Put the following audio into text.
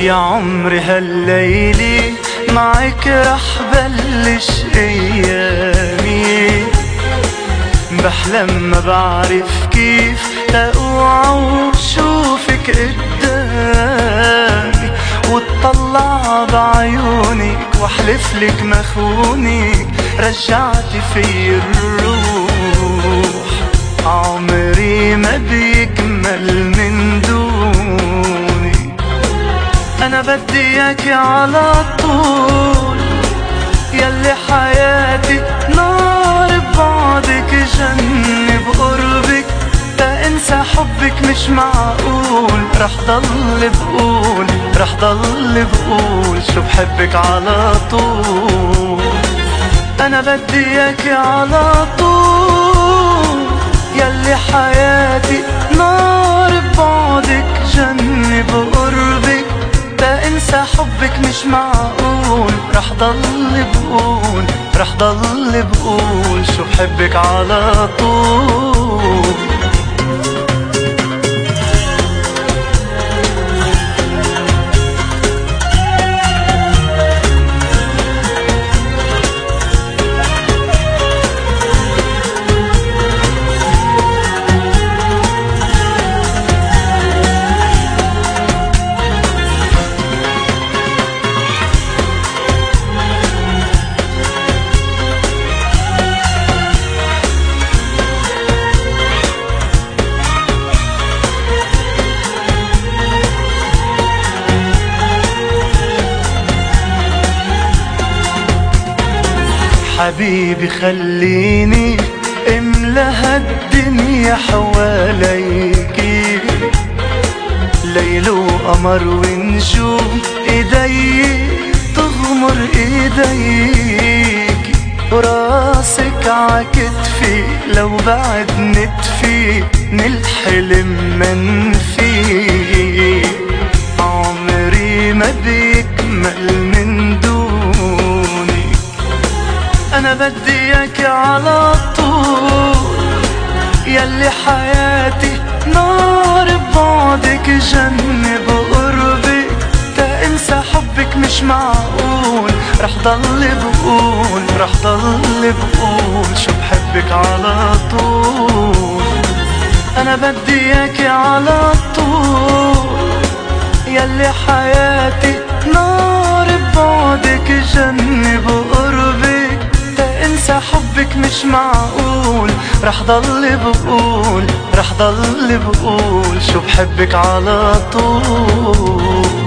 يا عمري هالليلة معك رح بلش ايامي، بحلم ما بعرف كيف اوعى وشوفك قدامي، واتطلع بعيونك واحلفلك مخونك رجعتي في الروح. عمري ما بيكمل من دوني، انا بدي اياكي على طول، يلي حياتي نار ببعدك جنة بقربك، تا انسى حبك مش معقول، رح ضل بقول شو بحبك على طول. انا بدي اياكي على طول، يلي حياتي نار ببعدك جنة بقربك، تا انسى حبك مش معقول، رح ضل بقول شو بحبك على طول. حبيبي خليني املى هالدنيا حواليكي، ليل وقمر ونجوم ايدي تغمر ايديكي، وراسك عكتفي لو بعد نتفي نلحلم منفي. عمري ما بيكمل من دوني، أنا بدي إياكي على طول، يلي حياتي نار ببعدك جنة بقربك، تا انسى حبك مش معقول، رح ضل بقول شو بحبك على طول. أنا بدي إياكي على طول، يلي حياتي نار ببعدك جنة بقربك، انسى حبك مش معقول، رح ضل بقول شو بحبك على طول.